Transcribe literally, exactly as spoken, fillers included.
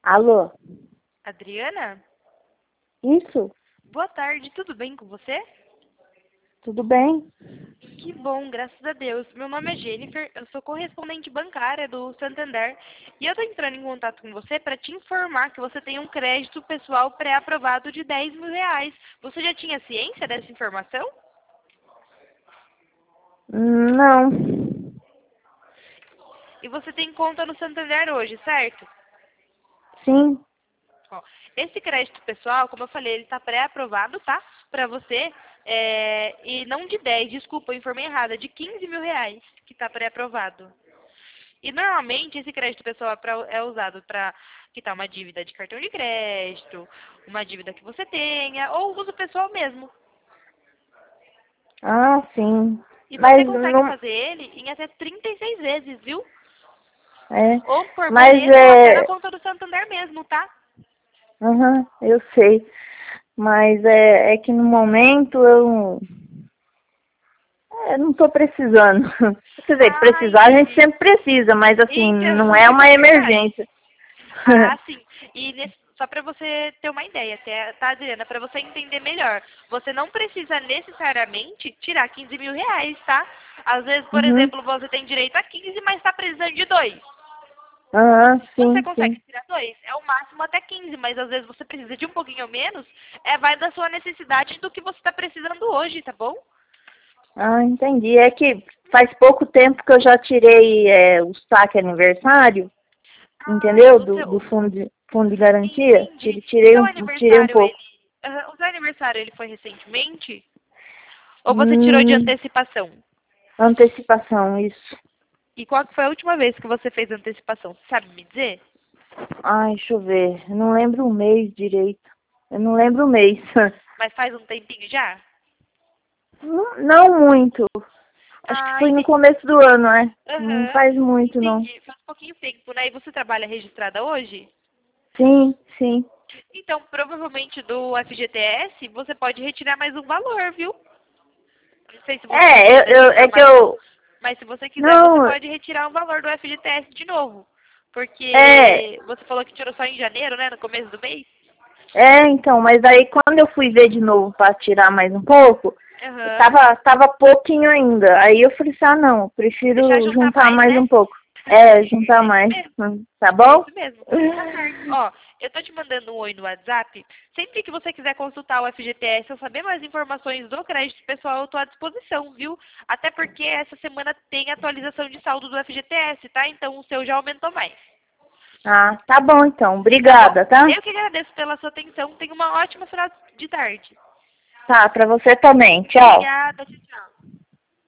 Alô? Adriana? Isso? Boa tarde, tudo bem com você? Tudo bem? Que bom, graças a Deus. Meu nome é Jennifer, eu sou correspondente bancária do Santander e eu estou entrando em contato com você para te informar que você tem um crédito pessoal pré-aprovado de dez mil reais. Você já tinha ciência dessa informação? Hum, Não. E você tem conta no Santander hoje, certo? Sim. Ó, esse crédito pessoal, como eu falei, ele está pré-aprovado, tá? Para você. É, e não de dez, desculpa, eu informei errado, é de quinze mil reais que está pré-aprovado. E normalmente esse crédito pessoal é, pra- é usado para quitar uma dívida de cartão de crédito, uma dívida que você tenha, ou uso pessoal mesmo. Ah, sim. E você Mas consegue não. fazer ele em até trinta e seis vezes, viu? É. Ou por Mas boleto ou até na é. conta do Santander mesmo, tá? Aham, eu sei. Mas é, é que no momento eu. É, não tô precisando. Quer dizer, Ah, precisar a gente entendi. sempre precisa, mas assim, Então, não é uma é verdade. emergência. Ah, sim. E nesse- só para você ter uma ideia, até, tá, Adriana? Para você entender melhor, você não precisa necessariamente tirar quinze mil reais, tá? Às vezes, por Uhum. exemplo, você tem direito a quinze, mas está precisando de dois. Aham, Você sim, consegue sim. tirar dois. É o máximo até quinze, mas às vezes você precisa de um pouquinho menos. É, vai da sua necessidade do que você está precisando hoje, tá bom? Ah, entendi. É que faz pouco tempo que eu já tirei é, o saque aniversário, Ah, entendeu? o Do, do seu. fundo de, fundo de garantia. Entendi. Tirei, O tirei seu um, tirei um aniversário, ele. pouco. Aham, o seu aniversário, ele foi recentemente? Ou você tirou de Hum, antecipação? antecipação, isso. E qual que foi a última vez que você fez antecipação? Você sabe me dizer? Ai, deixa eu ver. Eu não lembro o mês direito. Eu não lembro o mês. Mas faz um tempinho já? Não, não muito. Acho que Ah, foi no entendi. começo do ano, é. Não Aham, faz muito, não. entendi. Faz um pouquinho tempo, né? E você trabalha registrada hoje? Sim, sim. Então, provavelmente do F G T S, você pode retirar mais um valor, viu? Não sei se você É, sabia eu, dessa eu, é que informação, eu. mas se você quiser, você Não, pode retirar um valor do F G T S de novo. é. Porque você falou que tirou só em janeiro, né? No começo do mês? É, então, mas aí quando eu fui ver de novo para tirar mais um pouco, Aham. tava, tava pouquinho ainda. Aí eu falei assim, ah não, eu Deixar prefiro juntar juntar mais, mais né? um pouco. É, juntar É isso mais. mesmo. Hum, Tá É bom? isso mesmo. Tá certo. Ó, eu tô te mandando um oi no WhatsApp. Sempre que você quiser consultar o F G T S ou saber mais informações do crédito pessoal, eu tô à disposição, viu? Até porque essa semana tem atualização de saldo do F G T S, tá? Então o seu já aumentou mais. Ah, tá bom então. Tá bom? Obrigada, tá? Eu que agradeço pela sua atenção. Tenha uma ótima final de tarde. Tá, pra você também. Tchau. Obrigada. Tchau, tchau.